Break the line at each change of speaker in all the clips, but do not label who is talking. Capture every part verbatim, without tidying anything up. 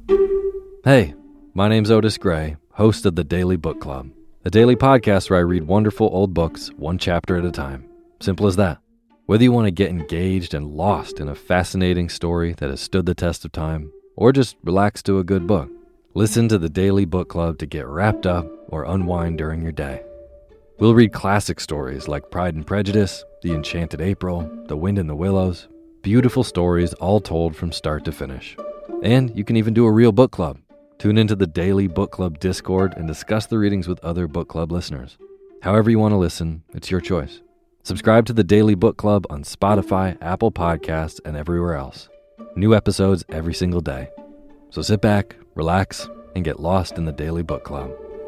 Hey, my name's Otis Gray, host of the Daily Book Club, a daily podcast where I read wonderful old books one chapter at a time. Simple as that. Whether you want to get engaged and lost in a fascinating story that has stood the test of time, or just relax to a good book, listen to the Daily Book Club to get wrapped up or unwind during your day. We'll read classic stories like Pride and Prejudice, The Enchanted April, The Wind in the Willows, beautiful stories all told from start to finish. And you can even do a real book club. Tune into the Daily Book Club Discord and discuss the readings with other book club listeners. However you want to listen, it's your choice. Subscribe to the Daily Book Club on Spotify, Apple Podcasts, and everywhere else. New episodes every single day. So sit back, relax, and get lost in the Daily Book Club.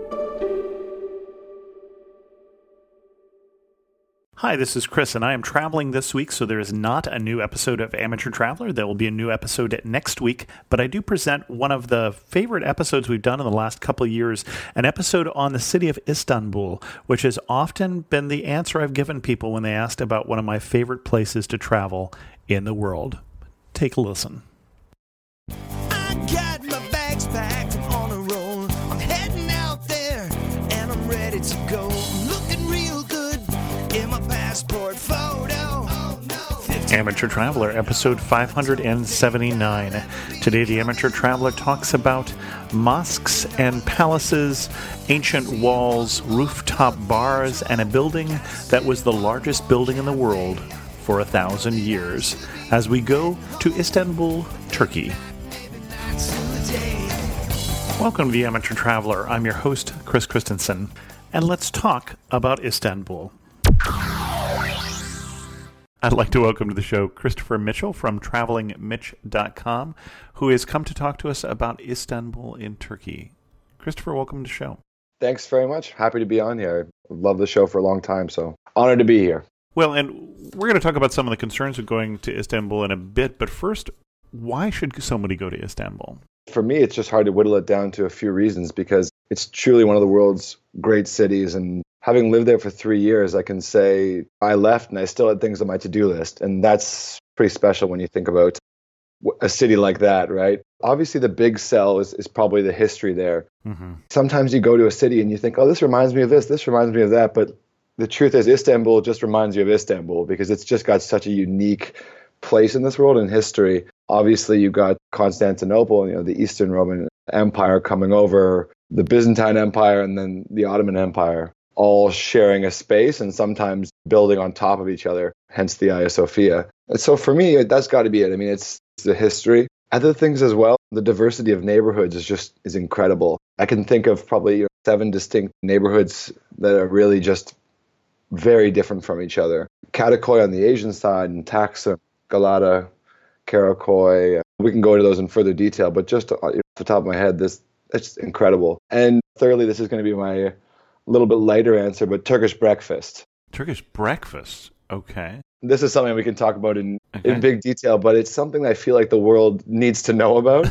Hi, this is Chris, and I am traveling this week, so there is not a new episode of Amateur Traveler. There will be a new episode next week, but I do present one of the favorite episodes we've done in the last couple of years, an episode on the city of Istanbul, which has often been the answer I've given people when they asked about one of my favorite places to travel in the world. Take a listen.
I got my bags packed, I'm on a roll. I'm heading out there, and I'm ready to go. I'm looking real good in my passport photo. Oh, no.
Amateur Traveler, episode five hundred seventy-nine. Today, the Amateur Traveler talks about mosques and palaces, ancient walls, rooftop bars, and a building that was the largest building in the world for a thousand years, as we go to Istanbul, Turkey. Welcome to the Amateur Traveler. I'm your host, Chris Christensen, and let's talk about Istanbul. I'd like to welcome to the show Christopher Mitchell from traveling mitch dot com, who has come to talk to us about Istanbul in Turkey. Christopher, welcome to the show.
Thanks very much. Happy to be on here. I've loved the show for a long time, so honored to be here.
Well, and we're going to talk about some of the concerns of going to Istanbul in a bit, but first, why should somebody go to Istanbul?
For me, it's just hard to whittle it down to a few reasons because it's truly one of the world's great cities. And having lived there for three years, I can say I left and I still had things on my to-do list. And that's pretty special when you think about a city like that, right? Obviously, the big sell is, is probably the history there. Mm-hmm. Sometimes you go to a city and you think, oh, this reminds me of this, this reminds me of that. But the truth is Istanbul just reminds you of Istanbul because it's just got such a unique place in this world in history. Obviously, you've got Constantinople, you know, the Eastern Roman Empire coming over, the Byzantine Empire, and then the Ottoman Empire, all sharing a space and sometimes building on top of each other, hence the Hagia Sophia. And so for me, that's got to be it. I mean, it's the history. Other things as well, the diversity of neighborhoods is just is incredible. I can think of probably you know, seven distinct neighborhoods that are really just very different from each other. Karakoy on the Asian side and Taksim, Galata, Karakoy. We can go into those in further detail, but just off the top of my head, this it's incredible. And thirdly, this is going to be my little bit lighter answer, but Turkish breakfast.
Turkish breakfast, okay.
This is something we can talk about in,
okay.
in big detail, but it's something that I feel like the world needs to know about.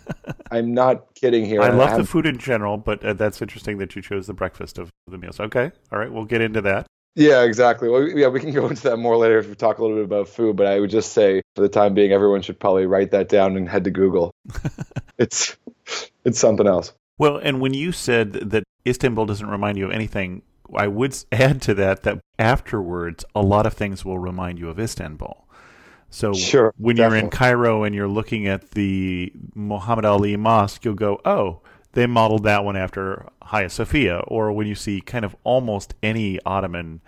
I'm not kidding here.
I love
I'm,
the food in general, but uh, that's interesting that you chose the breakfast of the meals. Okay, all right, we'll get into that.
Yeah, exactly. Well, yeah, we can go into that more later if we talk a little bit about food, but I would just say for the time being, everyone should probably write that down and head to Google. it's it's something else.
Well, and when you said that Istanbul doesn't remind you of anything, I would add to that that afterwards, a lot of things will remind you of Istanbul. So
sure,
when
definitely.
you're in Cairo and you're looking at the Muhammad Ali Mosque, you'll go, oh, they modeled that one after Hagia Sophia. Or when you see kind of almost any Ottoman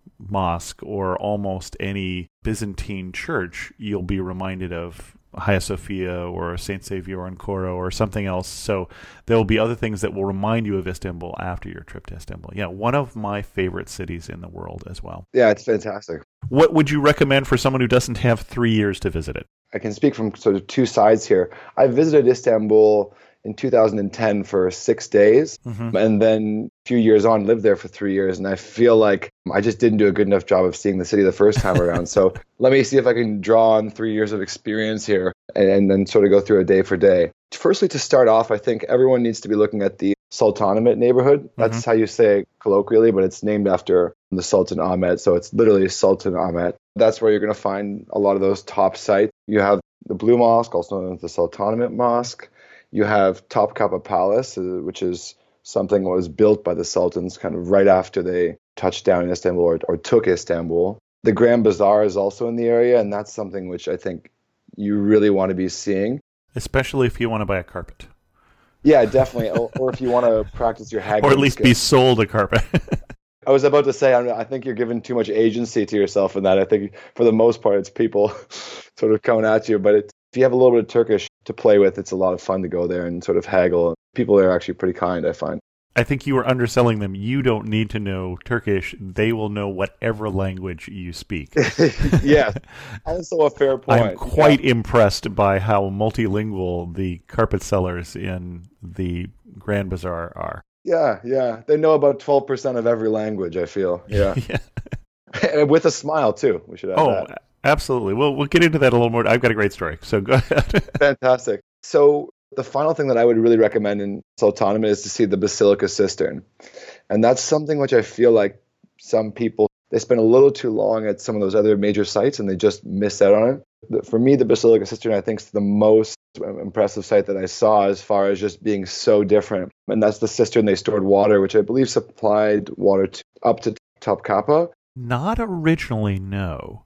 mosque or almost any Byzantine church, you'll be reminded of Hagia Sophia or Saint Saviour and Coro or something else. So there will be other things that will remind you of Istanbul after your trip to Istanbul. Yeah, one of my favorite cities in the world as well.
Yeah, it's fantastic.
What would you recommend for someone who doesn't have three years to visit it?
I can speak from sort of two sides here. I visited Istanbul in two thousand ten for six days, mm-hmm. and then a few years on, lived there for three years. And I feel like I just didn't do a good enough job of seeing the city the first time around. So let me see if I can draw on three years of experience here and, and then sort of go through a day for day. Firstly, to start off, I think everyone needs to be looking at the Sultanahmet neighborhood. That's mm-hmm. how you say it colloquially, but it's named after the Sultan Ahmet. So it's literally Sultan Ahmet. That's where you're going to find a lot of those top sites. You have the Blue Mosque, also known as the Sultanahmet Mosque. You have Topkapi Palace, uh, which is something that was built by the Sultans kind of right after they touched down in Istanbul or, or took Istanbul. The Grand Bazaar is also in the area, and that's something which I think you really want to be seeing.
Especially if you want to buy a carpet.
Yeah, definitely. or, or if you want to practice your haggling
Or at least
skills.
be sold a carpet.
I was about to say, I think you're giving too much agency to yourself in that. I think for the most part, it's people sort of coming at you. But it's, if you have a little bit of Turkish to play with, it's a lot of fun to go there and sort of haggle. People are actually pretty kind, I find.
I think you were underselling them. You don't need to know Turkish. They will know whatever language you speak.
Yes, also a fair point.
I'm quite yeah. impressed by how multilingual the carpet sellers in the Grand Bazaar are.
Yeah, yeah. They know about twelve percent of every language, I feel. Yeah. yeah. And with a smile, too. We should add
oh,
that.
Absolutely. Well, we'll get into that a little more. I've got a great story, so go ahead.
Fantastic. So the final thing that I would really recommend in Sultanahmet is to see the Basilica Cistern. And that's something which I feel like some people, they spend a little too long at some of those other major sites and they just miss out on it. For me, the Basilica Cistern, I think, is the most impressive site that I saw as far as just being so different. And that's the cistern they stored water, which I believe supplied water to, up to Topkapi.
Not originally, no.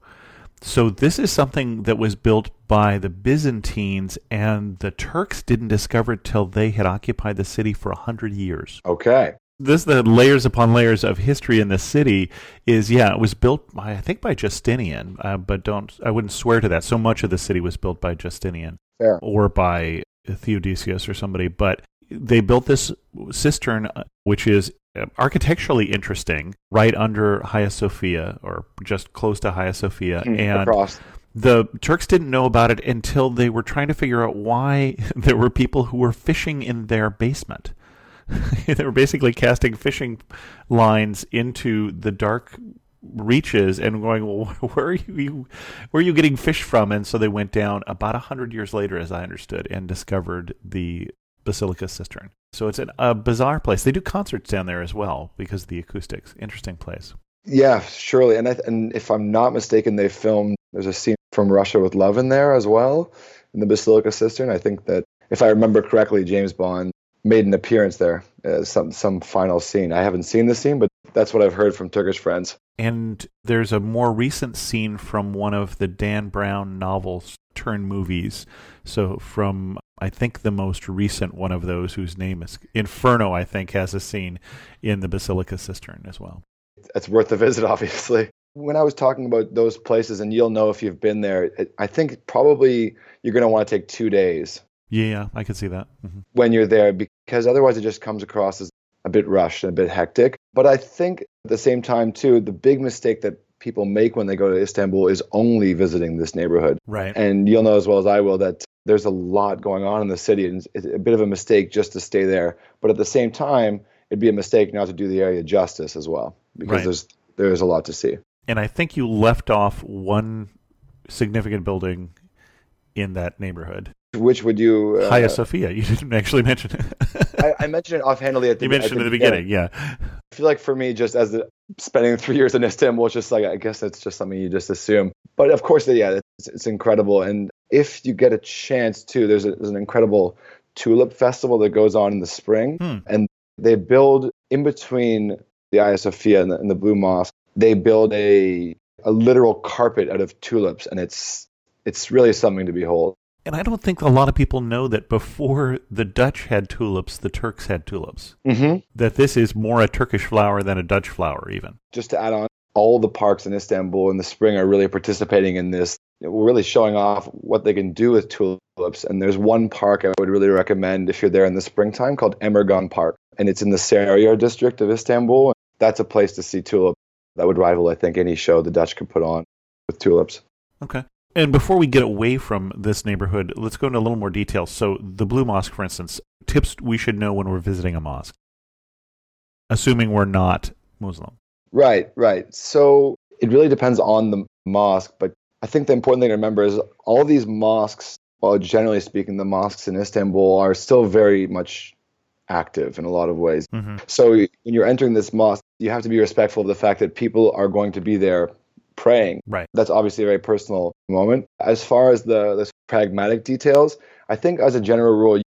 So this is something that was built by the Byzantines, and the Turks didn't discover it till they had occupied the city for a hundred years.
Okay.
This, the layers upon layers of history in the city is, yeah, it was built by, I think, by Justinian, uh, but don't, I wouldn't swear to that. So much of the city was built by Justinian.
Fair.
Or by Theodosius or somebody, but they built this cistern, which is architecturally interesting, right under Hagia Sophia, or just close to Hagia Sophia.
Mm,
and
across.
The Turks didn't know about it until they were trying to figure out why there were people who were fishing in their basement. They were basically casting fishing lines into the dark reaches and going, well, where are you, where are you getting fish from? And so they went down about a hundred years later, as I understood, and discovered the Basilica Cistern. So it's an, a bizarre place. They do concerts down there as well because of the acoustics. Interesting place.
Yeah, surely. And I, and if I'm not mistaken, they filmed, there's a scene from Russia with Love in there as well, in the Basilica Cistern. I think that, if I remember correctly, James Bond made an appearance there, uh, some some final scene. I haven't seen the scene, but that's what I've heard from Turkish friends.
And there's a more recent scene from one of the Dan Brown novels turned movies. So from, I think, the most recent one of those, whose name is Inferno, I think, has a scene in the Basilica Cistern as well.
It's worth a visit, obviously. When I was talking about those places, and you'll know if you've been there, it, I think probably you're going to want to take two days.
Yeah, I can see that. Mm-hmm.
When you're there, because otherwise it just comes across as a bit rushed and a bit hectic. But I think at the same time, too, the big mistake that people make when they go to Istanbul is only visiting this neighborhood.
Right.
And you'll know as well as I will that there's a lot going on in the city, and it's a bit of a mistake just to stay there. But at the same time, it'd be a mistake not to do the area justice as well, because
right.
there's there's a lot to see.
And I think you left off one significant building in that neighborhood.
Which would you... Uh,
Hagia Sophia. You didn't actually mention it.
I, I mentioned it offhandedly at the
You mentioned
at
it
the
at the beginning, beginning. yeah.
I feel like for me, just as the, spending three years in Istanbul, it's just like, I guess it's just something you just assume. But of course, yeah, it's, it's incredible. And if you get a chance to, there's, a, there's an incredible tulip festival that goes on in the spring.
Hmm.
And they build in between the Hagia Sophia and the, and the Blue Mosque, they build a a literal carpet out of tulips. And it's it's really something to behold.
And I don't think a lot of people know that before the Dutch had tulips, the Turks had tulips.
Mm-hmm.
That this is more a Turkish flower than a Dutch flower, even.
Just to add on, all the parks in Istanbul in the spring are really participating in this. We're really showing off what they can do with tulips. And there's one park I would really recommend if you're there in the springtime called Emirgan Park. And it's in the Sarıyer district of Istanbul. That's a place to see tulips. That would rival, I think, any show the Dutch could put on with tulips.
Okay. And before we get away from this neighborhood, let's go into a little more detail. So the Blue Mosque, for instance, tips we should know when we're visiting a mosque, assuming we're not Muslim.
Right, right. So it really depends on the mosque, but I think the important thing to remember is all these mosques, well, generally speaking, the mosques in Istanbul are still very much active in a lot of ways.
Mm-hmm.
So when you're entering this mosque, you have to be respectful of the fact that people are going to be there praying.
Right.
That's obviously a very personal moment. As far as the, the pragmatic details, I think as a general rule,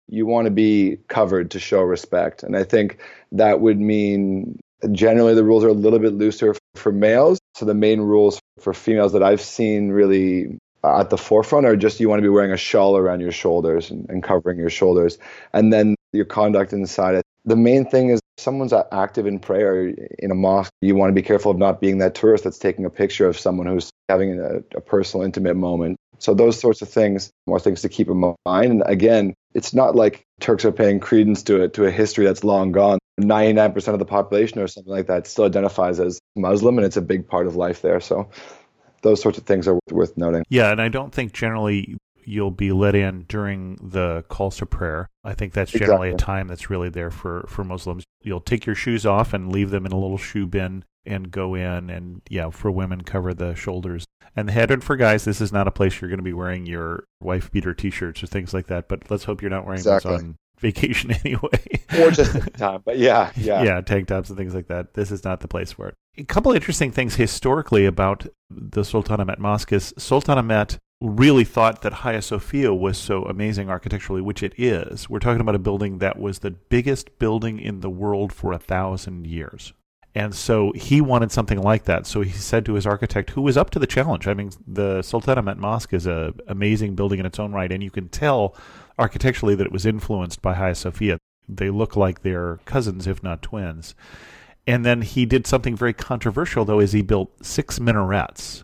you want to be covered to show respect. And I think that would mean generally the rules are a little bit looser for males. So the main rules for females that I've seen really at the forefront are just you want to be wearing a shawl around your shoulders and, and covering your shoulders. And then your conduct inside. The main thing is if someone's active in prayer in a mosque, you want to be careful of not being that tourist that's taking a picture of someone who's having a, a personal, intimate moment. So those sorts of things, more things to keep in mind. And again, it's not like Turks are paying credence to it, to a history that's long gone. ninety-nine percent of the population or something like that still identifies as Muslim, and it's a big part of life there. So those sorts of things are worth noting.
Yeah, and I don't think generally you'll be let in during the calls to prayer. I think that's generally exactly. a time that's really there for, for Muslims. You'll take your shoes off and leave them in a little shoe bin and go in, and yeah, for women, cover the shoulders and the head. And for guys, this is not a place you're going to be wearing your wife beater t-shirts or things like that, but let's hope you're not wearing exactly. those on vacation anyway.
Or just at the time, but yeah, yeah.
Yeah, tank tops and things like that. This is not the place for it. A couple interesting things historically about the Sultanahmet Mosque is Sultanahmet really thought that Hagia Sophia was so amazing architecturally, which it is. We're talking about a building that was the biggest building in the world for a thousand years. And so he wanted something like that. So he said to his architect, who was up to the challenge. I mean, the Sultanahmet Mosque is an amazing building in its own right, and you can tell architecturally that it was influenced by Hagia Sophia. They look like they're cousins, if not twins. And then he did something very controversial, though, is he built six minarets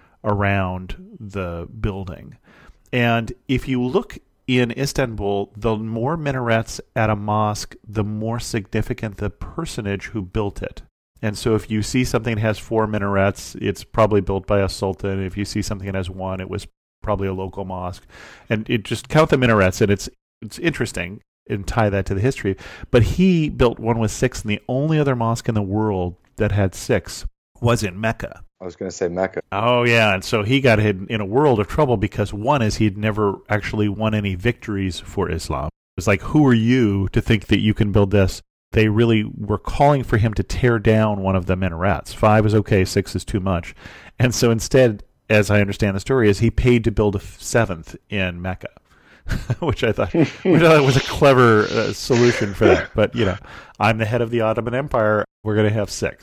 around the building. And if you look in Istanbul, the more minarets at a mosque, the more significant the personage who built it. And so if you see something that has four minarets, it's probably built by a sultan. If you see something that has one, it was probably a local mosque. And it just count the minarets, and it's it's interesting and tie that to the history. But he built one with six, and the only other mosque in the world that had six was in Mecca.
I was going to say Mecca.
Oh, yeah. And so he got in, in a world of trouble because one is he'd never actually won any victories for Islam. It was like, who are you to think that you can build this? They really were calling for him to tear down one of the minarets. Five is okay, six is too much. And so instead, as I understand the story, is he paid to build a seventh in Mecca, which I thought which I thought was a clever uh, solution for that. But, you know, I'm the head of the Ottoman Empire. We're going to have six.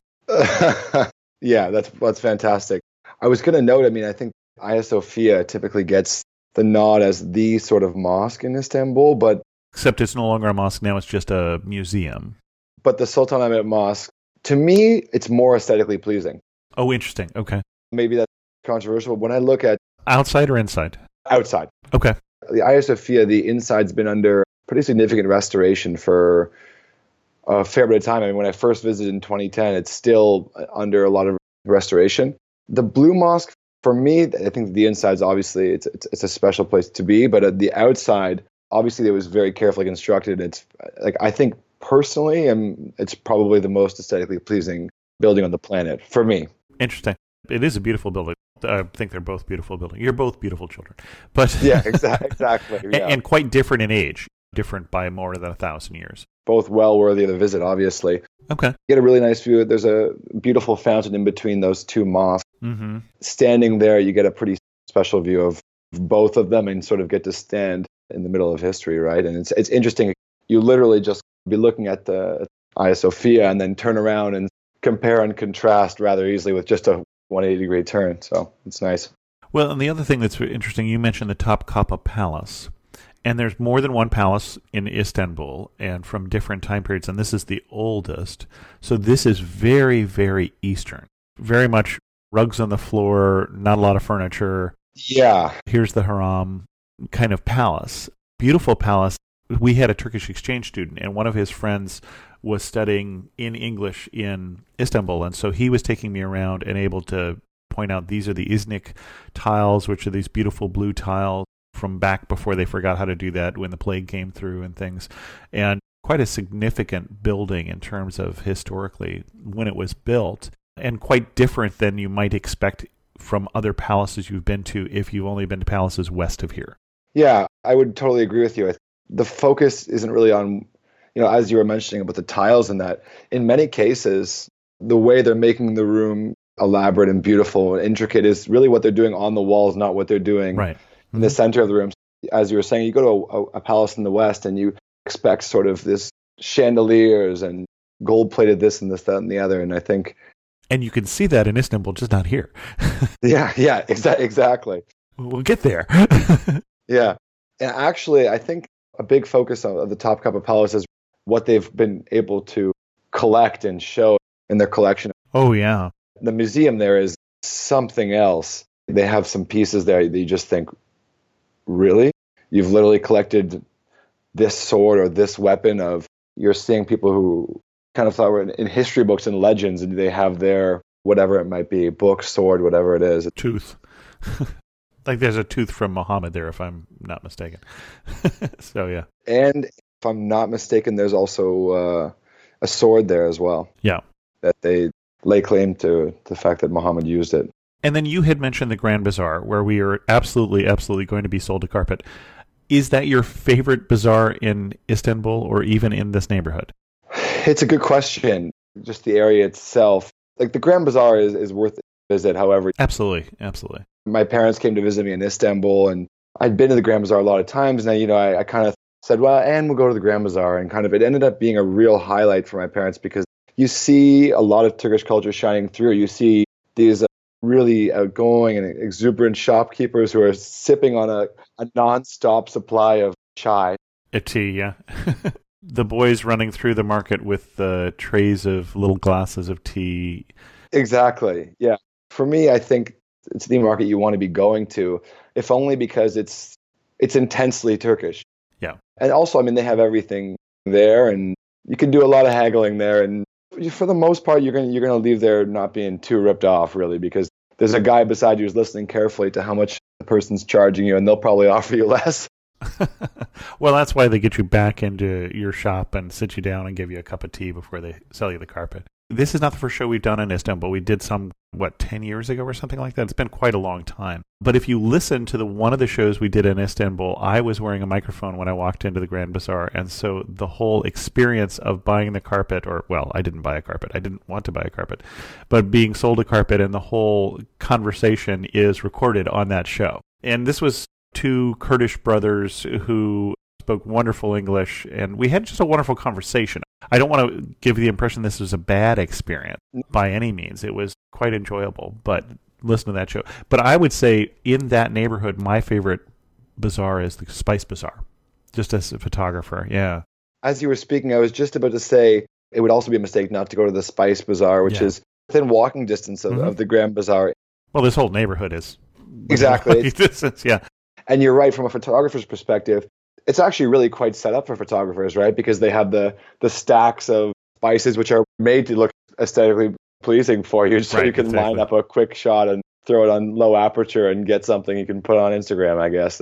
Yeah, that's that's fantastic. I was going to note, I mean, I think Hagia Sophia typically gets the nod as the sort of mosque in Istanbul, but
except it's no longer a mosque now, it's just a museum.
But the Sultanahmet Mosque, to me, it's more aesthetically pleasing.
Oh, interesting. Okay.
Maybe that's controversial. When I look at
outside or inside?
Outside.
Okay.
The Hagia Sophia, the inside's been under pretty significant restoration for a fair bit of time. I mean, when I first visited in twenty ten, it's still under a lot of restoration. The Blue Mosque, for me, I think the inside's obviously, it's it's, it's a special place to be, but at the outside, obviously it was very carefully constructed. It's like, I think personally, um, it's probably the most aesthetically pleasing building on the planet for me.
Interesting. It is a beautiful building. I think they're both beautiful buildings. You're both beautiful children. But
yeah, exactly. exactly yeah.
and, and quite different in age, different by more than a thousand years.
Both well worthy of a visit, obviously.
Okay.
You get a really nice view. There's a beautiful fountain in between those two mosques.
Mm-hmm.
Standing there, you get a pretty special view of both of them and sort of get to stand in the middle of history, right? And it's it's interesting. You literally just be looking at the Hagia Sophia and then turn around and compare and contrast rather easily with just a one hundred eighty degree turn. So it's nice.
Well, and the other thing that's interesting, you mentioned the Topkapi Palace. And there's more than one palace in Istanbul and from different time periods, and this is the oldest. So this is very, very Eastern. Very much rugs on the floor, not a lot of furniture.
Yeah.
Here's the haram kind of palace. Beautiful palace. We had a Turkish exchange student, and one of his friends was studying in English in Istanbul, and so he was taking me around and able to point out these are the Iznik tiles, which are these beautiful blue tiles from back before they forgot how to do that when the plague came through and things. And quite a significant building in terms of historically when it was built, and quite different than you might expect from other palaces you've been to if you've only been to palaces west of here.
Yeah, I would totally agree with you. The focus isn't really on, you know, as you were mentioning about the tiles and that, in many cases, the way they're making the room elaborate and beautiful and intricate is really what they're doing on the walls, not what they're doing
right.
in the center of the room. as you were saying, you go to a, a palace in the West and you expect sort of this chandeliers and gold-plated this and this, that, and the other. And I think...
And you can see that in Istanbul, just not here.
yeah, yeah, exa- exactly.
We'll get there.
Yeah. And actually, I think a big focus of the Topkapi Palace is what they've been able to collect and show in their collection.
Oh, yeah.
The museum there is something else. They have some pieces there that you just think, really? You've literally collected this sword or this weapon of, you're seeing people who kind of thought were in, in history books and legends, and they have their, whatever it might be, book, sword, whatever it is.
Tooth. Like there's a tooth from Muhammad there, if I'm not mistaken. So, yeah.
And if I'm not mistaken, there's also uh, a sword there as well.
Yeah.
That they lay claim to the fact that Muhammad used it.
And then you had mentioned the Grand Bazaar, where we are absolutely, absolutely going to be sold to carpet. Is that your favorite bazaar in Istanbul or even in this neighborhood?
It's a good question. Just the area itself. Like the Grand Bazaar is, is worth a visit, however.
Absolutely, absolutely.
My parents came to visit me in Istanbul, and I'd been to the Grand Bazaar a lot of times. And, you know, I, I kind of said, well, and we'll go to the Grand Bazaar. And kind of it ended up being a real highlight for my parents because you see a lot of Turkish culture shining through. You see these uh, really outgoing and exuberant shopkeepers who are sipping on a, a non-stop supply of chai.
A tea, yeah. The boys running through the market with uh, trays of little glasses of tea.
Exactly, yeah. For me, I think it's the market you want to be going to, if only because it's it's intensely Turkish.
Yeah.
And also, I mean, they have everything there, and you can do a lot of haggling there. And for the most part, you're gonna you're gonna leave there not being too ripped off, really, because there's a guy beside you who's listening carefully to how much the person's charging you, and they'll probably offer you less.
Well, that's why they get you back into your shop and sit you down and give you a cup of tea before they sell you the carpet. This is not the first show we've done in Istanbul. We did some, what, ten years ago or something like that? It's been quite a long time. But if you listen to the one of the shows we did in Istanbul, I was wearing a microphone when I walked into the Grand Bazaar. And so the whole experience of buying the carpet, or, well, I didn't buy a carpet. I didn't want to buy a carpet. But being sold a carpet and the whole conversation is recorded on that show. And this was two Kurdish brothers who spoke wonderful English, and we had just a wonderful conversation. I don't want to give the impression this was a bad experience by any means. It was quite enjoyable, but listen to that show. But I would say in that neighborhood, my favorite bazaar is the Spice Bazaar, just as a photographer, yeah.
As you were speaking, I was just about to say it would also be a mistake not to go to the Spice Bazaar, which yeah. is within walking distance of, mm-hmm. of the Grand Bazaar.
Well, this whole neighborhood is.
Exactly.
Distance, yeah.
And you're right, from a photographer's perspective, it's actually really quite set up for photographers, right? Because they have the the stacks of spices which are made to look aesthetically pleasing for you, so right, you can exactly. line up a quick shot and throw it on low aperture and get something you can put on Instagram, I guess.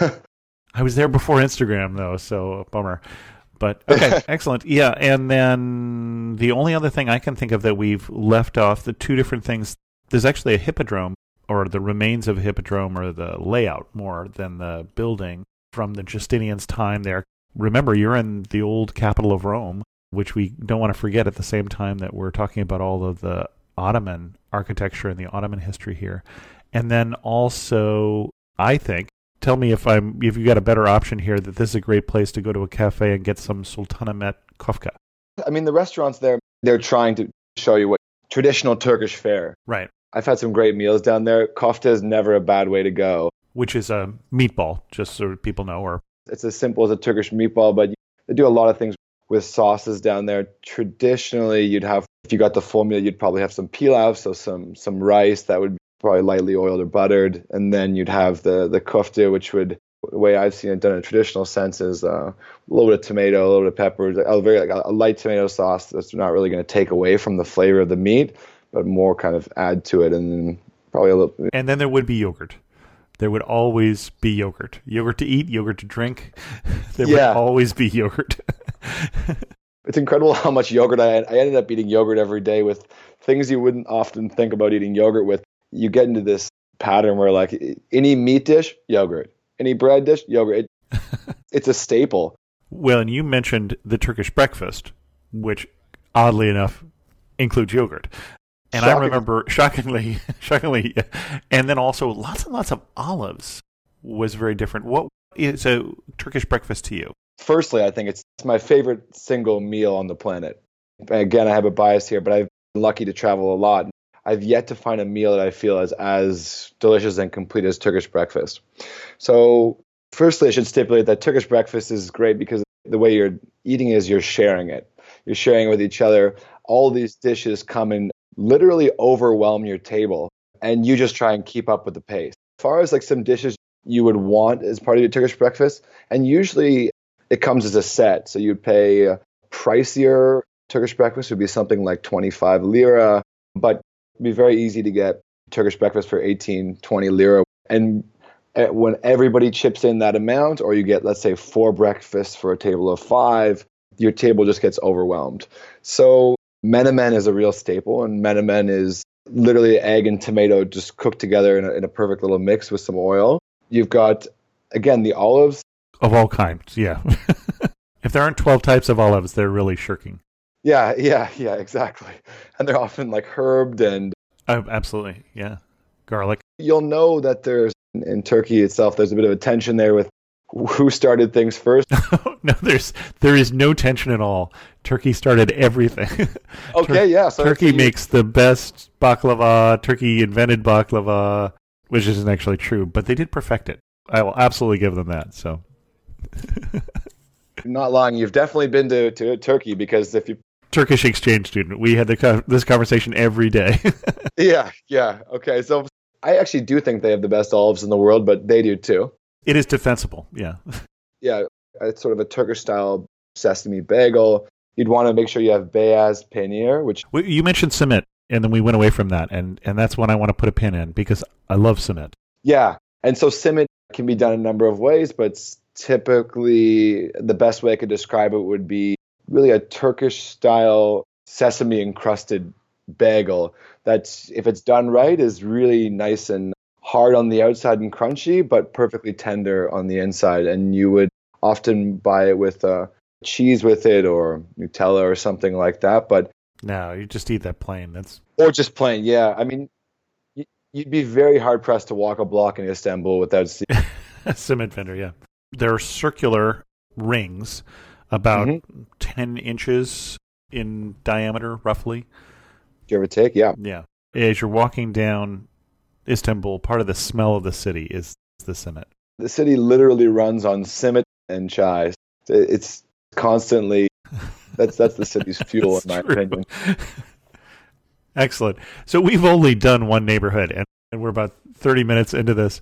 I was there before Instagram, though, so bummer. But, okay, excellent. Yeah, and then the only other thing I can think of that we've left off, the two different things, there's actually a hippodrome, or the remains of a hippodrome, or the layout more than the building from the Justinian's time there. Remember, you're in the old capital of Rome, which we don't want to forget at the same time that we're talking about all of the Ottoman architecture and the Ottoman history here. And then also, I think, tell me if I'm if you got a better option here, that this is a great place to go to a cafe and get some Sultanahmet kofta.
I mean, the restaurants there, they're trying to show you what traditional Turkish fare.
Right.
I've had some great meals down there. Kofta is never a bad way to go.
Which is a meatball, just so people know. Or
it's as simple as a Turkish meatball, but they do a lot of things with sauces down there. Traditionally, you'd have, if you got the full meal, you'd probably have some pilav, so some some rice that would be probably lightly oiled or buttered. And then you'd have the, the kofta, which would, the way I've seen it done in a traditional sense, is uh, a little bit of tomato, a little bit of pepper, a very like a light tomato sauce that's not really going to take away from the flavor of the meat, but more kind of add to it, and then probably a little.
And then there would be yogurt. There would always be yogurt. Yogurt to eat, yogurt to drink. There yeah. would always be yogurt.
It's incredible how much yogurt I I ended up eating yogurt every day with things you wouldn't often think about eating yogurt with. You get into this pattern where, like, any meat dish, yogurt. Any bread dish, yogurt. It, it's a staple.
Well, and you mentioned the Turkish breakfast, which, oddly enough, includes yogurt. And Shocking. I remember, shockingly, shockingly, and then also lots and lots of olives was very different. What is a Turkish breakfast to you?
Firstly, I think it's my favorite single meal on the planet. Again, I have a bias here, but I've been lucky to travel a lot. I've yet to find a meal that I feel is as delicious and complete as Turkish breakfast. So, firstly, I should stipulate that Turkish breakfast is great because the way you're eating is you're sharing it. You're sharing it with each other. All these dishes come and literally overwhelm your table, and you just try and keep up with the pace. As far as like some dishes you would want as part of your Turkish breakfast, and usually it comes as a set. So you'd pay a pricier Turkish breakfast would be something like twenty-five lira, but it'd be very easy to get Turkish breakfast for eighteen, twenty lira. And when everybody chips in that amount, or you get, let's say, four breakfasts for a table of five, your table just gets overwhelmed. So menemen is a real staple, and menemen is literally egg and tomato just cooked together in a, in a perfect little mix with some oil. You've got, again, the olives.
Of all kinds, yeah. If there aren't twelve types of olives, they're really shirking.
Yeah, yeah, yeah, exactly. And they're often like herbed and...
Oh, absolutely, yeah. Garlic.
You'll know that there's, in Turkey itself, there's a bit of a tension there with who started things first.
No, there's there is no tension at all. Turkey started everything.
Okay,
Tur-
yeah. So
Turkey
so you,
makes the best baklava. Turkey invented baklava, which isn't actually true, but they did perfect it. I will absolutely give them that. So,
not lying. You've definitely been to, to Turkey, because if you...
Turkish exchange student. We had the, this conversation every day.
Yeah, yeah. Okay, so I actually do think they have the best olives in the world, but they do too.
It is defensible, yeah.
Yeah, it's sort of a Turkish-style sesame bagel. You'd want to make sure you have beyaz peynir, which...
You mentioned simit, and then we went away from that, and, and that's one I want to put a pin in, because I love simit.
Yeah, and so simit can be done a number of ways, but typically the best way I could describe it would be really a Turkish-style sesame-encrusted bagel that's, if it's done right, is really nice and hard on the outside and crunchy, but perfectly tender on the inside. And you would often buy it with uh, cheese with it, or Nutella or something like that. But
no, you just eat that plain. That's
or just plain, yeah. I mean, you'd be very hard pressed to walk a block in Istanbul without seeing
a simit vendor. Yeah, there are circular rings about mm-hmm. ten inches in diameter, roughly.
Give or take, yeah.
Yeah. As you're walking down Istanbul, part of the smell of the city is the simit.
The city literally runs on simit and chai. It's constantly, that's that's the city's fuel, in my true. opinion.
Excellent. So we've only done one neighborhood, and, and we're about thirty minutes into this.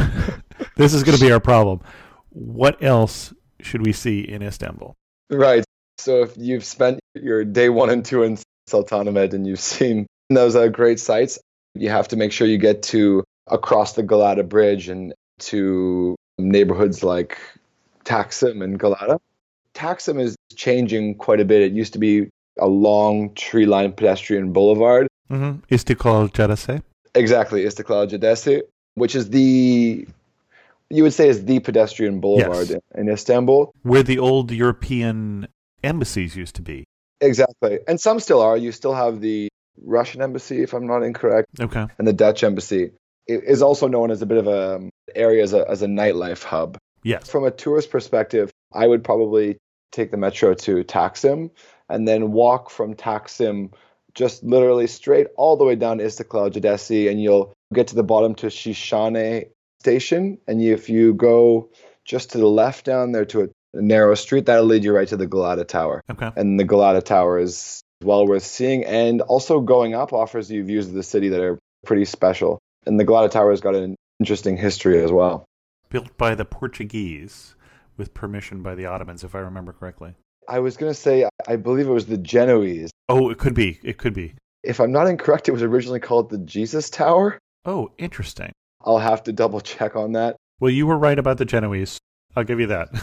This is going to be our problem. What else should we see in Istanbul?
Right. So if you've spent your day one and two in Sultanahmet and you've seen those uh, great sites, you have to make sure you get to across the Galata Bridge and to neighborhoods like Taksim and Galata. Taksim is changing quite a bit. It used to be a long tree-lined pedestrian boulevard.
Mm-hmm. Istiklal Caddesi.
Exactly, Istiklal Caddesi, which is the, you would say is the pedestrian boulevard yes. in, in Istanbul.
Where the old European embassies used to be.
Exactly. And some still are. You still have the Russian embassy, if I'm not incorrect.
Okay.
And the Dutch embassy. It is also known as a bit of a area as a, as a nightlife hub.
Yes.
From a tourist perspective, I would probably take the metro to Taksim and then walk from Taksim just literally straight all the way down Istiklal Caddesi, and you'll get to the bottom to Shishane station. And if you go just to the left down there to a narrow street, that'll lead you right to the Galata Tower.
Okay.
And the Galata Tower is well worth seeing, and also going up offers you views of the city that are pretty special. And the Galata Tower has got an interesting history as well.
Built by the Portuguese with permission by the Ottomans, if I remember correctly.
I was going to say, I believe it was the Genoese.
Oh, it could be. It could be.
If I'm not incorrect, it was originally called the Jesus Tower.
Oh, interesting.
I'll have to double check on that.
Well, you were right about the Genoese. I'll give you that.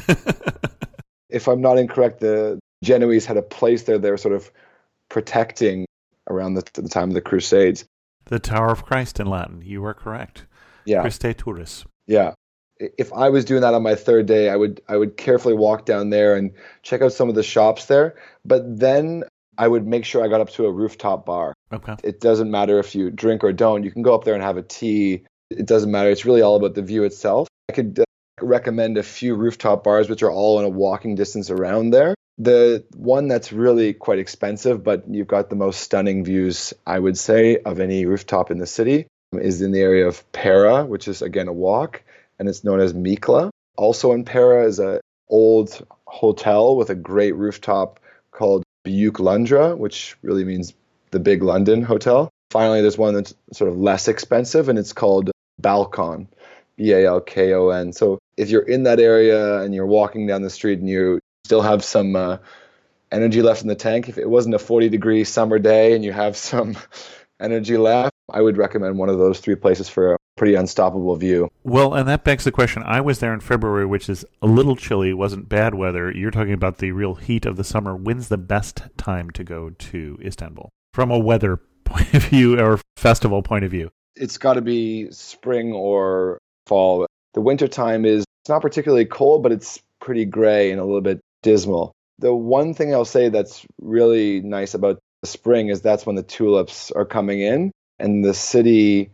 If I'm not incorrect, the Genoese had a place there they were sort of protecting around the, the time of the Crusades.
The Tower of Christ in Latin. You are correct.
Yeah.
Christe Turis.
Yeah. If I was doing that on my third day, I would I would carefully walk down there and check out some of the shops there. But then I would make sure I got up to a rooftop bar.
Okay.
It doesn't matter if you drink or don't. You can go up there and have a tea. It doesn't matter. It's really all about the view itself. I could uh, recommend a few rooftop bars, which are all in a walking distance around there. The one that's really quite expensive, but you've got the most stunning views, I would say, of any rooftop in the city, is in the area of Pera, which is, again, a walk, and it's known as Mikla. Also in Pera is an old hotel with a great rooftop called Büyük Londra, which really means the Big London Hotel. Finally, there's one that's sort of less expensive, and it's called Balkon, B A L K O N. So if you're in that area and you're walking down the street and you still have some uh, energy left in the tank, if it wasn't a forty degree summer day and you have some energy left, I would recommend one of those three places for a pretty unstoppable view.
Well, and that begs the question. I was there in February, which is a little chilly, wasn't bad weather. You're talking about the real heat of the summer. When's the best time to go to Istanbul from a weather point of view or festival point of view?
It's got to be spring or fall. The winter time is it's not particularly cold, but it's pretty gray and a little bit dismal. The one thing I'll say that's really nice about the spring is that's when the tulips are coming in and the city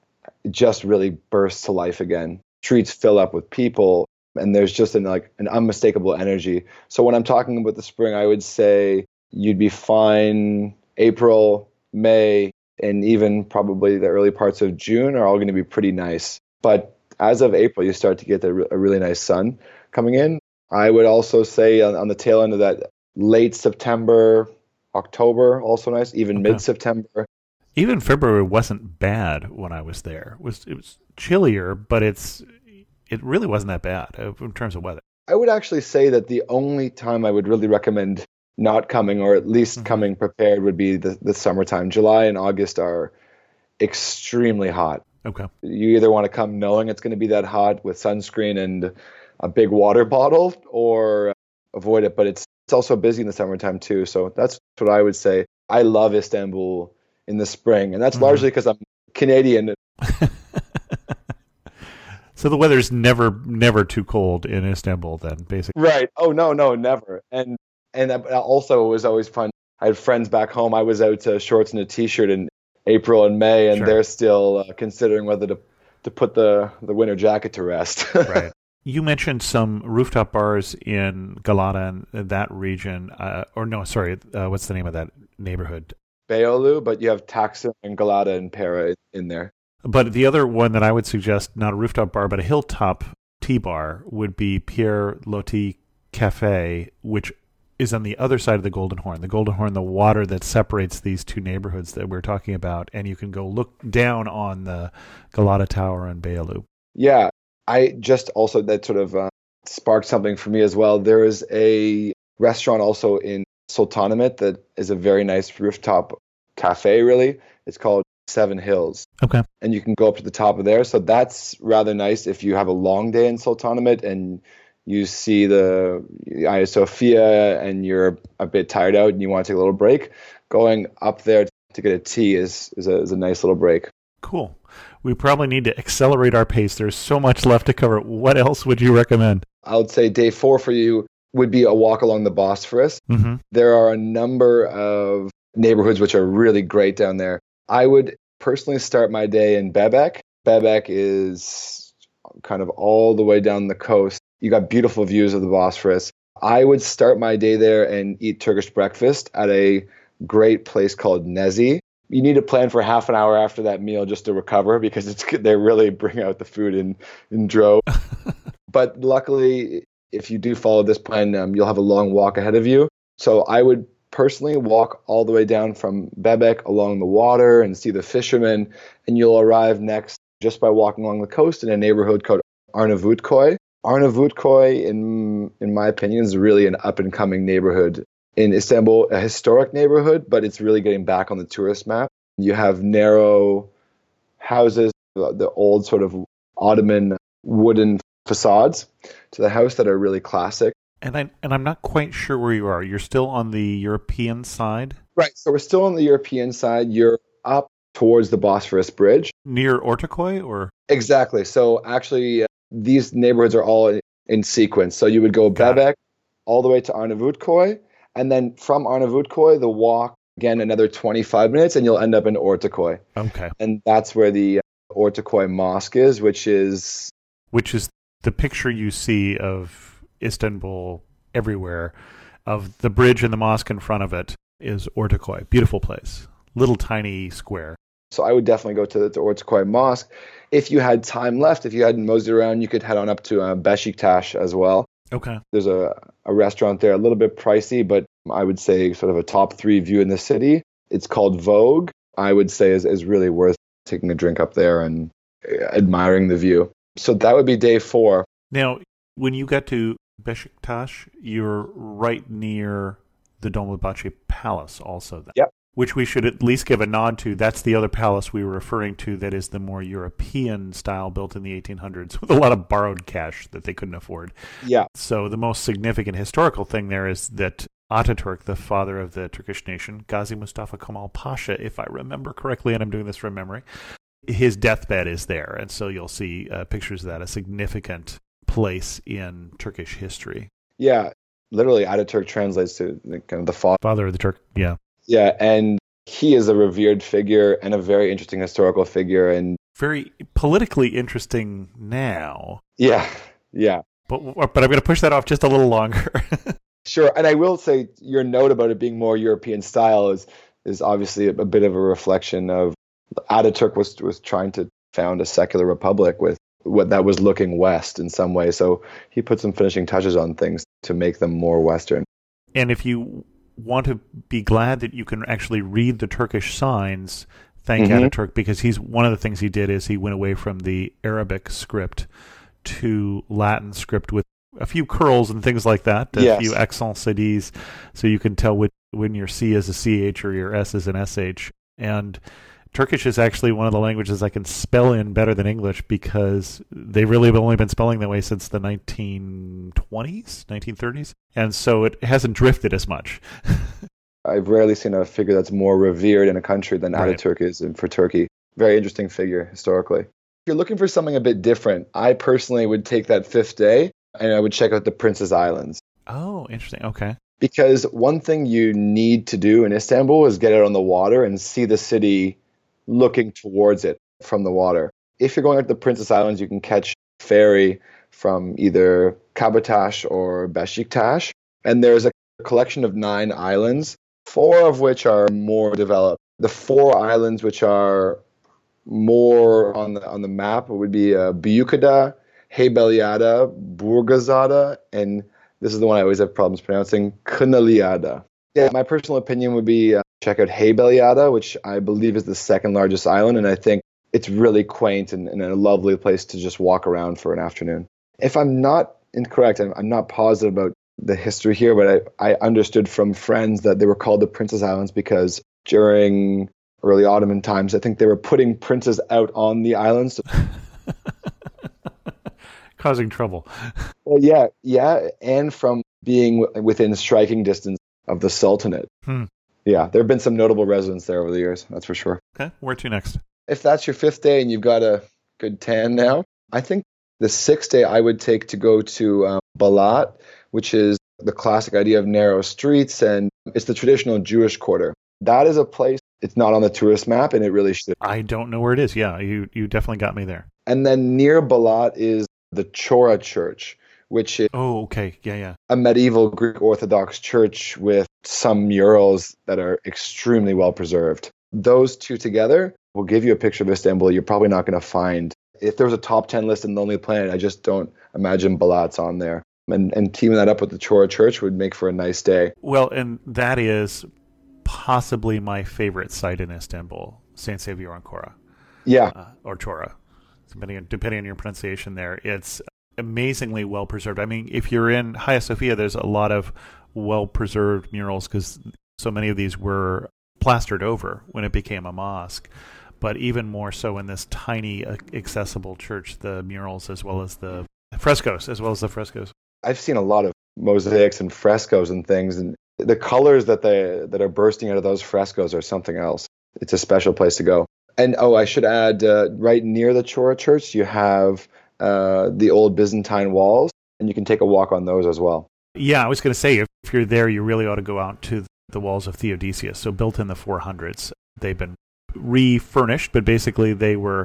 just really bursts to life again. Streets fill up with people and there's just an like an unmistakable energy. So when I'm talking about the spring, I would say you'd be fine. April, May, and even probably the early parts of June are all going to be pretty nice. But as of April, you start to get a, a really nice sun coming in. I would also say on, on the tail end of that, late September, October, also nice, even okay. mid-September.
Even February wasn't bad when I was there. It was, it was chillier, but it's it really wasn't that bad in terms of weather.
I would actually say that the only time I would really recommend not coming, or at least mm-hmm. coming prepared, would be the, the summertime. July and August are extremely hot.
Okay.
You either want to come knowing it's going to be that hot with sunscreen and a big water bottle, or avoid it. But it's it's also busy in the summertime too. So that's what I would say. I love Istanbul in the spring, and that's mm-hmm. largely because I'm Canadian.
So the weather's never never too cold in Istanbul then, basically.
Right. Oh no, no, never. And and also it was always fun. I had friends back home. I was out to shorts and a t-shirt in April and May, and sure. they're still uh, considering whether to to put the, the winter jacket to rest.
Right. You mentioned some rooftop bars in Galata and that region, uh, or no, sorry, uh, what's the name of that neighborhood?
Beyoğlu, but you have Taksim and Galata and Pera in there.
But the other one that I would suggest, not a rooftop bar, but a hilltop tea bar, would be Pierre Loti Cafe, which is on the other side of the Golden Horn. The Golden Horn, the water that separates these two neighborhoods that we're talking about, and you can go look down on the Galata Tower and Beyoğlu.
Yeah, I just also, that sort of uh, sparked something for me as well. There is a restaurant also in Sultanahmet that is a very nice rooftop cafe, really. It's called Seven Hills.
Okay.
And you can go up to the top of there. So that's rather nice if you have a long day in Sultanahmet and you see the Hagia Sophia and you're a bit tired out and you want to take a little break. Going up there to get a tea is, is, a, is a nice little break.
Cool. We probably need to accelerate our pace. There's so much left to cover. What else would you recommend?
I would say day four for you would be a walk along the Bosphorus.
Mm-hmm.
There are a number of neighborhoods which are really great down there. I would personally start my day in Bebek. Bebek is kind of all the way down the coast. You got beautiful views of the Bosphorus. I would start my day there and eat Turkish breakfast at a great place called Nezi. You need to plan for half an hour after that meal just to recover because it's they really bring out the food in, in droves. But luckily, if you do follow this plan, um, you'll have a long walk ahead of you. So I would personally walk all the way down from Bebek along the water and see the fishermen, and you'll arrive next just by walking along the coast in a neighborhood called Arnavutköy. Arnavutköy, in in my opinion, is really an up-and-coming neighborhood in Istanbul, a historic neighborhood, but it's really getting back on the tourist map. You have narrow houses, the old sort of Ottoman wooden facades to the house that are really classic.
And I and I'm not quite sure where you are. You're still on the European side?
Right. So we're still on the European side. You're up towards the Bosphorus Bridge.
Near Ortaköy or?
Exactly. So actually, uh, these neighborhoods are all in, in sequence. So you would go
Got
Bebek
it.
all the way to Arnavutköy. And then from Arnavutköy, the walk, again, another twenty-five minutes, and you'll end up in Ortaköy.
Okay.
And that's where the uh, Ortaköy Mosque is, which is...
Which is the picture you see of Istanbul everywhere, of the bridge and the mosque in front of it, is Ortaköy. Beautiful place. Little tiny square.
So I would definitely go to the to Ortaköy Mosque. If you had time left, if you hadn't moseyed around, you could head on up to uh, Beşiktaş as well.
Okay.
There's a, a restaurant there, a little bit pricey, but I would say sort of a top three view in the city. It's called Vogue. I would say is, is really worth taking a drink up there and admiring the view. So that would be day four.
Now, when you get to Beşiktaş, you're right near the Dolmabahce Palace also then.
Yep.
Which we should at least give a nod to. That's the other palace we were referring to that is the more European style, built in the eighteen hundreds with a lot of borrowed cash that they couldn't afford.
Yeah.
So the most significant historical thing there is that Ataturk, the father of the Turkish nation, Gazi Mustafa Kemal Pasha, if I remember correctly, and I'm doing this from memory, his deathbed is there. And so you'll see uh, pictures of that, a significant place in Turkish history.
Yeah. Literally, Ataturk translates to the, kind of the father.
Father of the Turk, yeah.
Yeah, and he is a revered figure and a very interesting historical figure. And
very politically interesting now.
Yeah, yeah.
But but I'm going to push that off just a little longer.
Sure, and I will say your note about it being more European style is is obviously a, a bit of a reflection of Ataturk was was trying to found a secular republic with what that was looking west in some way. So he put some finishing touches on things to make them more Western.
And if you want to be glad that you can actually read the Turkish signs, thank mm-hmm. Ataturk, because he's one of the things he did is he went away from the Arabic script to Latin script with a few curls and things like that, a
yes.
few accents cedis, so you can tell which, when your C is a C H or your S is an S H. And Turkish is actually one of the languages I can spell in better than English because they really have only been spelling that way since the nineteen twenties, nineteen thirties. And so it hasn't drifted as much.
I've rarely seen a figure that's more revered in a country than
Right.
Ataturk is for Turkey. Very interesting figure historically. If you're looking for something a bit different, I personally would take that fifth day and I would check out the Princess Islands.
Oh, interesting. Okay.
Because one thing you need to do in Istanbul is get out on the water and see the city looking towards it from the water. If you're going out to the Princess Islands, you can catch a ferry from either Kabataş or Beşiktaş. And there's a collection of nine islands, four of which are more developed. The four islands which are more on the on the map would be uh, Büyükada, Heybeliada, Burgazada, and this is the one I always have problems pronouncing, Kınalıada. Yeah, my personal opinion would be uh, check out Heybeliada, which I believe is the second largest island, and I think it's really quaint and, and a lovely place to just walk around for an afternoon. If I'm not incorrect, I'm, I'm not positive about the history here, but I, I understood from friends that they were called the Princess Islands because during early Ottoman times, I think they were putting princes out on the islands.
Causing trouble.
Well, yeah, yeah, and from being w- within striking distance of the Sultanate.
Hmm.
Yeah, there have been some notable residents there over the years, that's for sure.
Okay, where to next?
If that's your fifth day and you've got a good tan now, I think the sixth day I would take to go to um, Balat, which is the classic idea of narrow streets, and it's the traditional Jewish quarter. That is a place, it's not on the tourist map, and it really should.
I don't know where it is. Yeah, you, you definitely got me there.
And then near Balat is the Chora Church, which is
Oh, okay. Yeah, yeah.
a medieval Greek Orthodox church with some murals that are extremely well preserved. Those two together will give you a picture of Istanbul you're probably not going to find. If there was a top ten list in Lonely Planet, I just don't imagine Balat's on there. And, and teaming that up with the Chora Church would make for a nice day.
Well, and that is possibly my favorite site in Istanbul, Saint Saviour on Chora.
Yeah.
Uh, or Chora, depending on, depending on your pronunciation there. It's amazingly well preserved. I mean, if you're in Hagia Sophia, there's a lot of well preserved murals because so many of these were plastered over when it became a mosque. But even more so in this tiny, uh, accessible church, the murals as well as the frescoes, as well as the frescoes.
I've seen a lot of mosaics and frescoes and things, and the colors that they that are bursting out of those frescoes are something else. It's a special place to go. And oh, I should add, uh, right near the Chora Church, you have uh, the old Byzantine walls, and you can take a walk on those as well.
Yeah, I was going to say, if you're there, you really ought to go out to the walls of Theodosius. So built in the four hundreds, they've been refurnished, but basically they were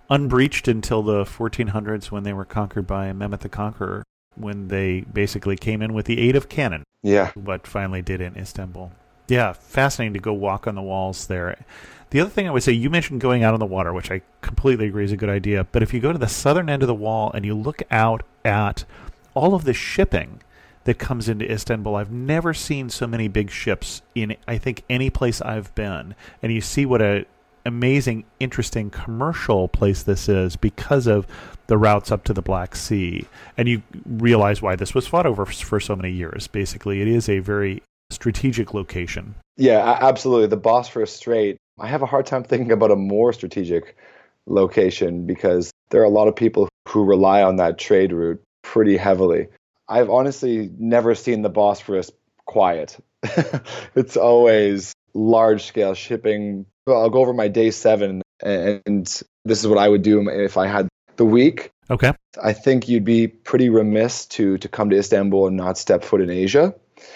unbreached until the fourteen hundreds when they were conquered by Mehmet the Conqueror, when they basically came in with the aid of cannon.
Yeah.
What finally did in Istanbul. Yeah, fascinating to go walk on the walls there. The other thing I would say, you mentioned going out on the water, which I completely agree is a good idea, but if you go to the southern end of the wall and you look out at all of the shipping that comes into Istanbul, I've never seen so many big ships in, I think, any place I've been. And you see what a amazing, interesting commercial place this is because of the routes up to the Black Sea. And you realize why this was fought over for so many years. Basically, it is a very strategic location.
Yeah, absolutely. The Bosphorus Strait, I have a hard time thinking about a more strategic location because there are a lot of people who rely on that trade route pretty heavily. I've honestly never seen the Bosphorus quiet. It's always large-scale shipping. Well, I'll go over my day seven, and this is what I would do if I had the week.
Okay.
I think you'd be pretty remiss to to come to Istanbul and not step foot in Asia.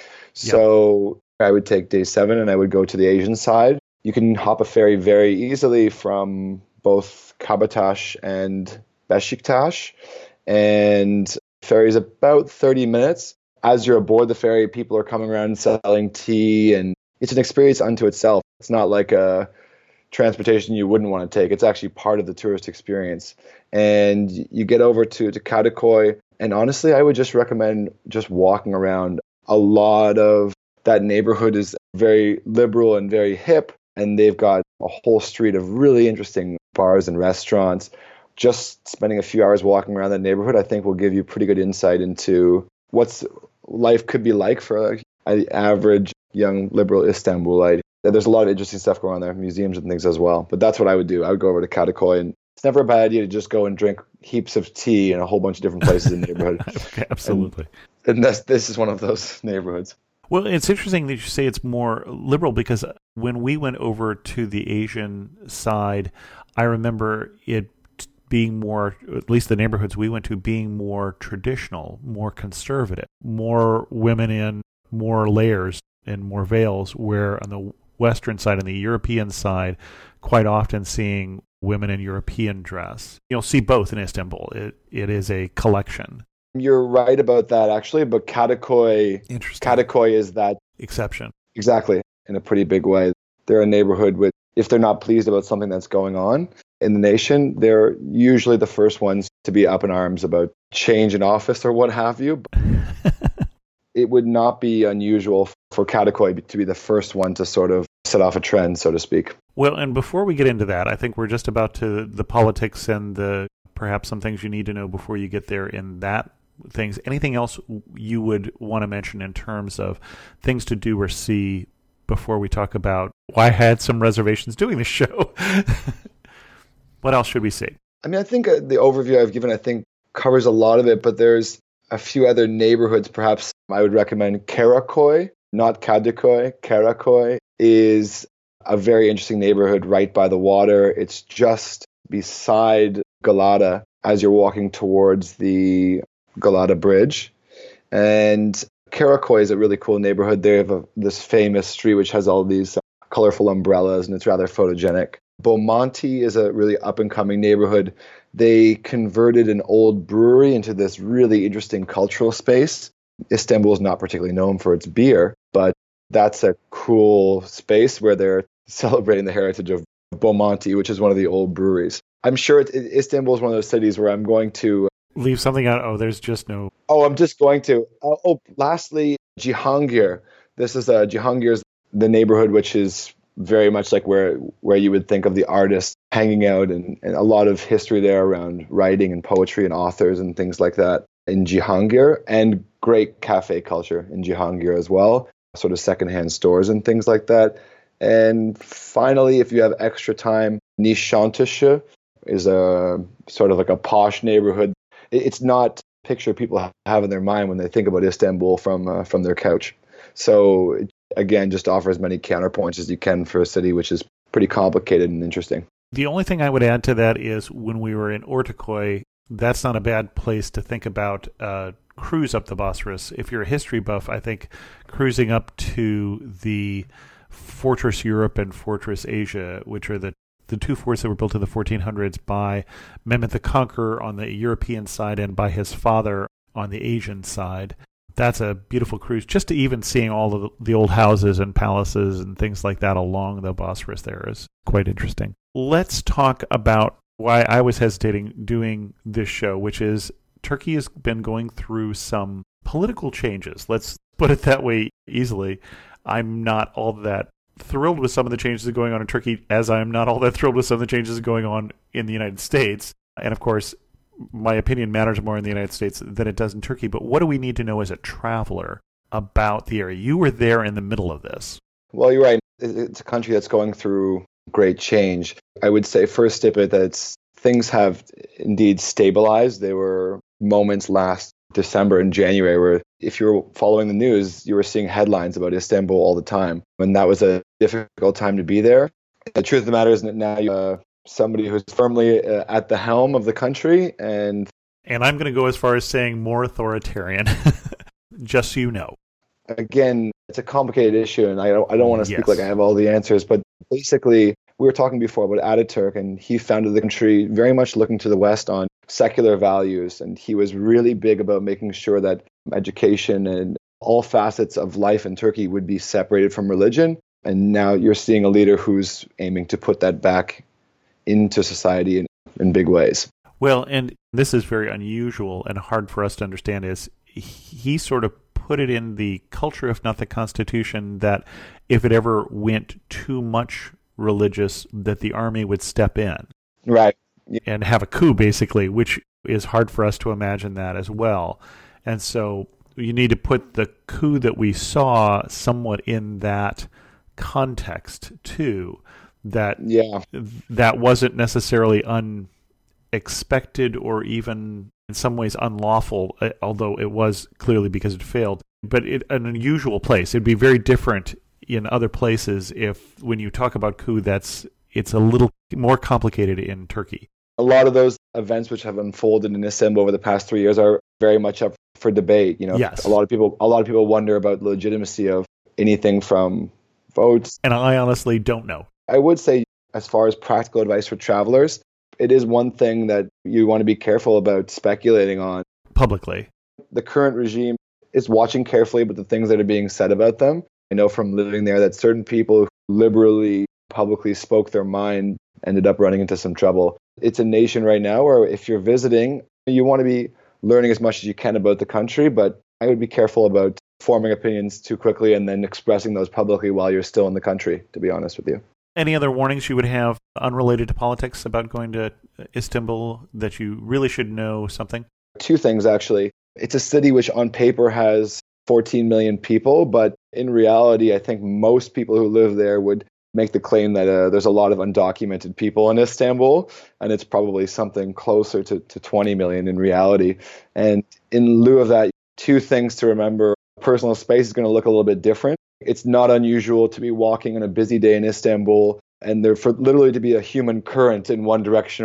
So yep. I would take day seven and I would go to the Asian side. You can hop a ferry very easily from both Kabataş and Beşiktaş, and ferry is about thirty minutes. As you're aboard the ferry, people are coming around selling tea, and it's an experience unto itself. It's not like a transportation you wouldn't want to take. It's actually part of the tourist experience. And you get over to, to Kadıköy, and honestly, I would just recommend just walking around. A lot of that neighborhood is very liberal and very hip, and they've got a whole street of really interesting bars and restaurants. Just spending a few hours walking around that neighborhood, I think, will give you pretty good insight into what's life could be like for an average young liberal Istanbulite. There's a lot of interesting stuff going on there, museums and things as well. But that's what I would do. I would go over to Kadıköy, and it's never a bad idea to just go and drink heaps of tea in a whole bunch of different places in the neighborhood.
Okay, absolutely.
And, and this, this is one of those neighborhoods.
Well, it's interesting that you say it's more liberal, because when we went over to the Asian side, I remember it being more, at least the neighborhoods we went to, being more traditional, more conservative, more women in more layers and more veils, where on the Western side and the European side, quite often seeing women in European dress. You'll see both in Istanbul. It It is a collection.
You're right about that, actually, but Kadıköy, Kadıköy is that
exception.
Exactly, in a pretty big way. They're a neighborhood with, if they're not pleased about something that's going on in the nation, they're usually the first ones to be up in arms about change in office or what have you. It would not be unusual for Kadıköy to be the first one to sort of set off a trend, so to speak.
Well, and before we get into that, I think we're just about to the politics and the perhaps some things you need to know before you get there in that things. Anything else you would want to mention in terms of things to do or see before we talk about why I had some reservations doing this show? What else should we see?
I mean, I think uh, the overview I've given, I think, covers a lot of it, but there's a few other neighborhoods. Perhaps I would recommend Karaköy, not Kadıköy. Karaköy is a very interesting neighborhood right by the water. It's just beside Galata as you're walking towards the Galata Bridge. And Karaköy is a really cool neighborhood. They have a, this famous street which has all these uh, colorful umbrellas, and it's rather photogenic. Bomonti is a really up-and-coming neighborhood. They converted an old brewery into this really interesting cultural space. Istanbul is not particularly known for its beer, but that's a cool space where they're celebrating the heritage of Bomonti, which is one of the old breweries. I'm sure it, it, Istanbul is one of those cities where I'm going to...
Leave something out. Oh, there's just no...
Oh, I'm just going to... Uh, oh, lastly, Cihangir. This is uh, Cihangir's the neighborhood, which is very much like where where you would think of the artists hanging out, and, and a lot of history there around writing and poetry and authors and things like that in Cihangir, and great cafe culture in Cihangir as well, sort of secondhand stores and things like that. And finally, if you have extra time, Nişantaşı is a sort of like a posh neighborhood. It's not a picture people have in their mind when they think about Istanbul from uh, from their couch. So it, again, just offer as many counterpoints as you can for a city which is pretty complicated and interesting.
The only thing I would add to that is when we were in Ortaköy, that's not a bad place to think about a cruise up the Bosphorus. If you're a history buff, I think cruising up to the Fortress Europe and Fortress Asia, which are the the two forts that were built in the fourteen hundreds by Mehmed the Conqueror on the European side and by his father on the Asian side. That's a beautiful cruise, just to even seeing all of the old houses and palaces and things like that along the Bosphorus there is quite interesting. Let's talk about why I was hesitating doing this show, which is Turkey has been going through some political changes. Let's put it that way easily. I'm not all that thrilled with some of the changes that are going on in Turkey, as I'm not all that thrilled with some of the changes that are going on in the United States. And of course, my opinion matters more in the United States than it does in Turkey. But what do we need to know as a traveler about the area? You were there in the middle of this.
Well, you're right. It's a country that's going through great change. I would say first step it that things have indeed stabilized. There were moments last December and January where if you were following the news, you were seeing headlines about Istanbul all the time. And that was a difficult time to be there. The truth of the matter is that now you're uh, somebody who's firmly uh, at the helm of the country. And
and I'm going to go as far as saying more authoritarian, just so you know.
Again, it's a complicated issue, and I don't, I don't want to speak
yes.
like I have all the answers. But basically, we were talking before about Ataturk, and he founded the country very much looking to the West on secular values. And he was really big about making sure that education and all facets of life in Turkey would be separated from religion. And now you're seeing a leader who's aiming to put that back into society in, in big ways.
Well, and this is very unusual and hard for us to understand, is he sort of put it in the culture, if not the constitution, that if it ever went too much religious, that the army would step in.
Right.
And have a coup, basically, which is hard for us to imagine that as well. And so you need to put the coup that we saw somewhat in that context, too, that
yeah.
that wasn't necessarily unexpected or even in some ways unlawful, although it was clearly because it failed. But it, an unusual place. It'd be very different in other places if, when you talk about coup, that's it's a little more complicated in Turkey.
A lot of those events which have unfolded in Istanbul over the past three years are very much up for debate. You know,
yes.
a lot of people, a lot of people wonder about the legitimacy of anything from votes.
And I honestly don't know.
I would say, as far as practical advice for travelers, it is one thing that you want to be careful about speculating on
publicly.
The current regime is watching carefully about the things that are being said about them. I know from living there that certain people who liberally publicly spoke their mind ended up running into some trouble. It's a nation right now where if you're visiting, you want to be learning as much as you can about the country, but I would be careful about forming opinions too quickly and then expressing those publicly while you're still in the country, to be honest with you.
Any other warnings you would have unrelated to politics about going to Istanbul that you really should know something?
Two things, actually. It's a city which on paper has fourteen million people, but in reality, I think most people who live there would make the claim that uh, there's a lot of undocumented people in Istanbul, and it's probably something closer to, to twenty million in reality. And in lieu of that, two things to remember. Personal space is going to look a little bit different. It's not unusual to be walking on a busy day in Istanbul and there for literally to be a human current in one direction.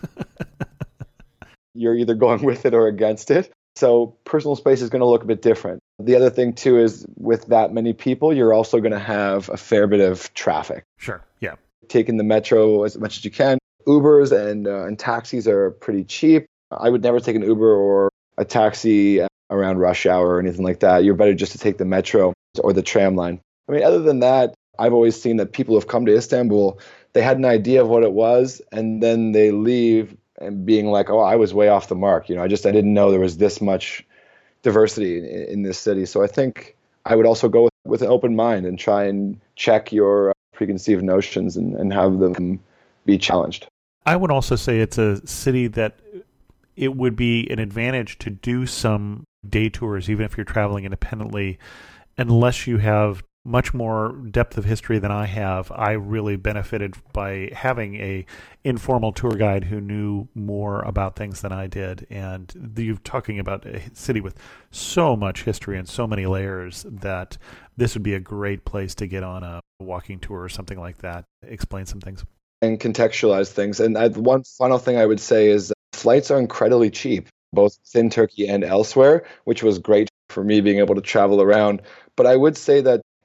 You're either going with it or against it. So personal space is going to look a bit different. The other thing, too, is with that many people, you're also going to have a fair bit of traffic.
Sure, yeah.
Taking the metro as much as you can. Ubers and, uh, and taxis are pretty cheap. I would never take an Uber or a taxi around rush hour or anything like that. You're better just to take the metro or the tram line. I mean, other than that, I've always seen that people who have come to Istanbul, they had an idea of what it was, and then they leave and being like, oh, I was way off the mark. You know, I just, I didn't know there was this much diversity in, in this city. So I think I would also go with, with an open mind and try and check your preconceived notions and, and have them be challenged.
I would also say it's a city that it would be an advantage to do some day tours, even if you're traveling independently, unless you have much more depth of history than I have. I really benefited by having a informal tour guide who knew more about things than I did. And you're talking about a city with so much history and so many layers that this would be a great place to get on a walking tour or something like that. Explain some things.
And contextualize things. And I, one final thing I would say is flights are incredibly cheap, both in Turkey and elsewhere, which was great for me being able to travel around. But I would say that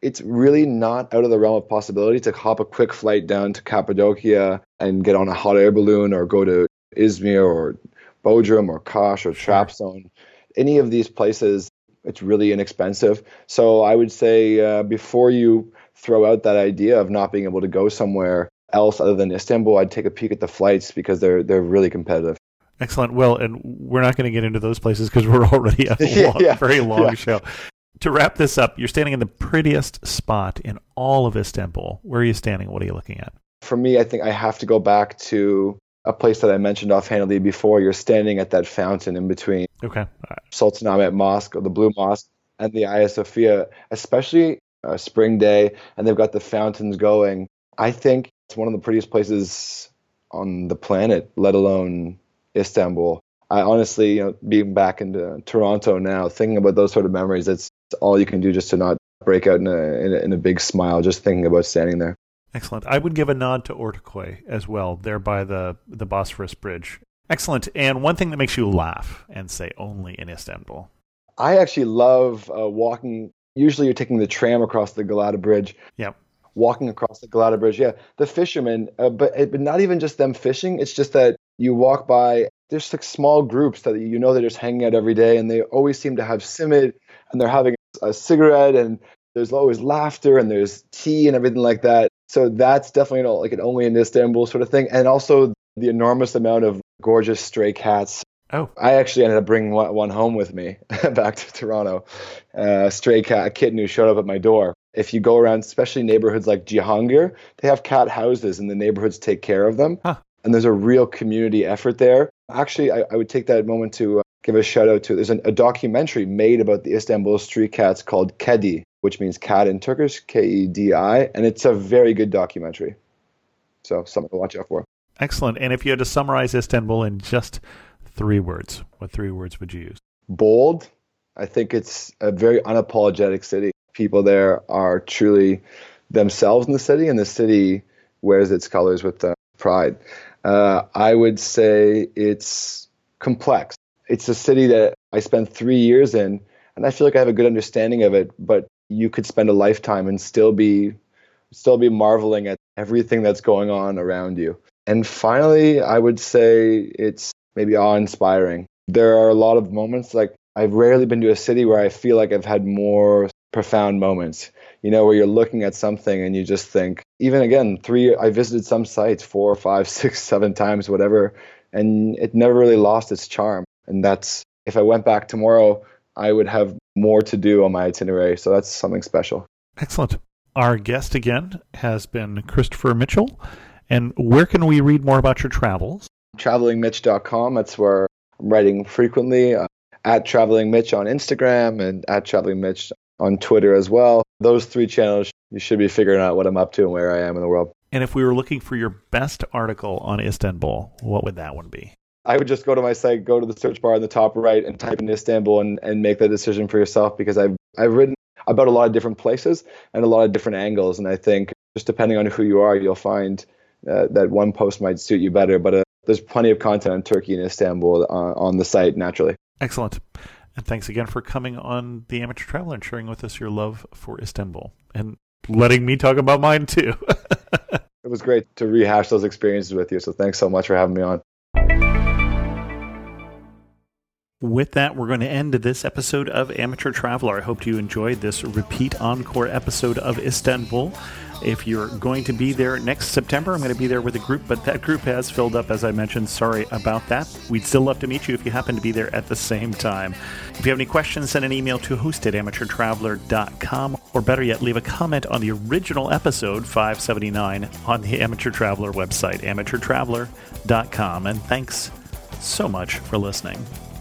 it's really not out of the realm of possibility to hop a quick flight down to Cappadocia and get on a hot air balloon, or go to Izmir or Bodrum or Kash or Trabzon. Any of these places, it's really inexpensive. So I would say uh, before you throw out that idea of not being able to go somewhere else other than Istanbul, I'd take a peek at the flights because they're they're really competitive.
Excellent. Well, and we're not going to get into those places because we're already a long,
yeah,
very long
yeah.
show. To wrap this up, you're standing in the prettiest spot in all of Istanbul. Where are you standing? What are you looking at?
For me, I think I have to go back to a place that I mentioned offhandedly before. You're standing at that fountain in between
okay.
Sultanahmet Mosque, or the Blue Mosque, and the Hagia Sophia, especially a spring day, and they've got the fountains going. I think it's one of the prettiest places on the planet, let alone Istanbul. I honestly, you know, being back in uh, Toronto now, thinking about those sort of memories, it's, it's all you can do just to not break out in a, in a in a big smile just thinking about standing there.
Excellent. I would give a nod to Ortaköy as well, there by the, the Bosphorus Bridge. Excellent. And one thing that makes you laugh and say only in Istanbul.
I actually love uh, walking. Usually you're taking the tram across the Galata Bridge.
Yep.
Walking across the Galata Bridge. Yeah. The fishermen, uh, but, but not even just them fishing. It's just that you walk by, there's like small groups that you know they're just hanging out every day, and they always seem to have simit, and they're having a cigarette, and there's always laughter, and there's tea and everything like that. So that's definitely, you know, like an only in Istanbul sort of thing. And also the enormous amount of gorgeous stray cats.
Oh,
I actually ended up bringing one, one home with me back to Toronto. Uh, a stray cat, a kitten who showed up at my door. If you go around, especially neighborhoods like Cihangir, they have cat houses, and the neighborhoods take care of them.
Huh.
And there's a real community effort there. Actually, I, I would take that moment to uh, give a shout out to, there's an, a documentary made about the Istanbul street cats called Kedi, which means cat in Turkish, K E D I, and it's a very good documentary. So something to watch out for.
Excellent. And if you had to summarize Istanbul in just three words, what three words would you use?
Bold. I think it's a very unapologetic city. People there are truly themselves in the city, and the city wears its colors with uh, pride. Uh, I would say it's complex. It's a city that I spent three years in, and I feel like I have a good understanding of it, but you could spend a lifetime and still be still be marveling at everything that's going on around you. And finally, I would say it's maybe awe-inspiring. There are a lot of moments, like I've rarely been to a city where I feel like I've had more profound moments, you know, where you're looking at something and you just think, even again, three, I visited some sites four, five, six, seven times, whatever, and it never really lost its charm. And that's, if I went back tomorrow, I would have more to do on my itinerary. So that's something special.
Excellent. Our guest again has been Christopher Mitchell. And where can we read more about your travels?
traveling mitch dot com. That's where I'm writing frequently. Uh, at Traveling Mitch on Instagram and at Traveling Mitch on Twitter as well. Those three channels, you should be figuring out what I'm up to and where I am in the world.
And if we were looking for your best article on Istanbul, what would that one be?
I would just go to my site, go to the search bar in the top right and type in Istanbul and, and make that decision for yourself, because I've I've written about a lot of different places and a lot of different angles. And I think just depending on who you are, you'll find uh, that one post might suit you better. But uh, there's plenty of content on Turkey and Istanbul uh, on the site naturally.
Excellent. And thanks again for coming on The Amateur Traveler and sharing with us your love for Istanbul and letting me talk about mine too.
It was great to rehash those experiences with you. So thanks so much for having me on.
With that, we're going to end this episode of Amateur Traveler. I hope you enjoyed this repeat encore episode of Istanbul. If you're going to be there next September, I'm going to be there with a group, but that group has filled up, as I mentioned. Sorry about that. We'd still love to meet you if you happen to be there at the same time. If you have any questions, send an email to host at amateur traveler dot com, or better yet, leave a comment on the original episode, five seventy-nine, on the Amateur Traveler website, amateur traveler dot com. And thanks so much for listening.